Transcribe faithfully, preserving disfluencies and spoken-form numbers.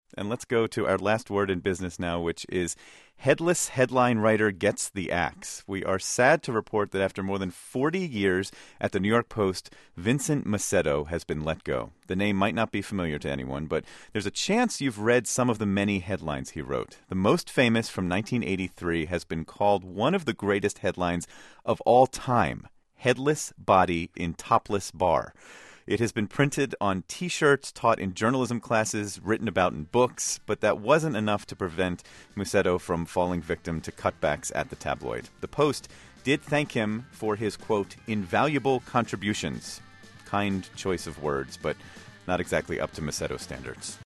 And let's go to our last word in business now, which is headless headline writer gets the axe. We are sad to report that after more than forty years at the New York Post, Vincent Macedo has been let go. The name might not be familiar to anyone, but there's a chance you've read some of the many headlines he wrote. The most famous from nineteen eighty-three has been called one of the greatest headlines of all time: Headless Body in Topless Bar. It has been printed on T-shirts, taught in journalism classes, written about in books, but that wasn't enough to prevent Musetto from falling victim to cutbacks at the tabloid. The Post did thank him for his, quote, invaluable contributions. Kind choice of words, but not exactly up to Musetto standards.